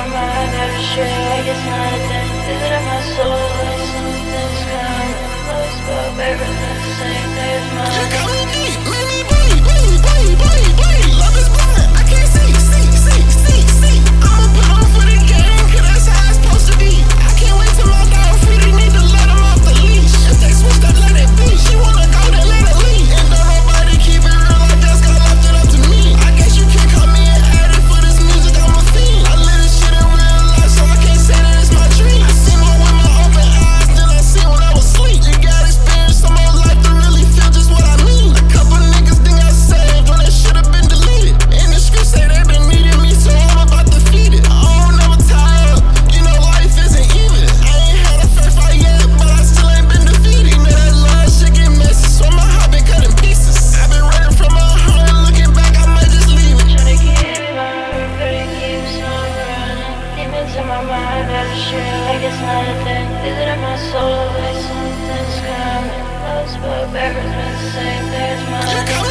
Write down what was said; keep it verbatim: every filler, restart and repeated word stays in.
my mind, every shit like it's not a thing. Visiting my soul like something's coming close, but everything's the same day as mine. You got me deep, made me bleed, bleed, bleed, bleed, bleed. Love is blind, I can't see, see, see, see, see. I'ma put on for the game, cause that's how it's supposed to be. I can't wait till my dog free, they need to let him off the leash. If they switch up, let it be. She wanna go, then let it leave. And don't nobody keep it real like that's God left it up to me. I guess you can call me an addict for this music, I'm a fiend. I live this shit in real life, so I can't say that it's my dream. I seen one with my open eyes, then I seen when I was asleep. You gotta experience some more life to really feel just what I mean. A couple niggas think I saved when it should've been deleted. And the streets say they been needing me, so I'm about to feed it. I don't never tire up, you know life isn't even. I ain't had a fair fight yet, but I still ain't been defeated. You know that love shit get messy, so my heart been cut in pieces. I've been running from my heart, looking back, I might just leave it. Tryna keep it on, but it keeps on running. Demons in my mind, every shit like it's not a thing. Visiting my soul like something's coming close, but everything's the same day as mine. You got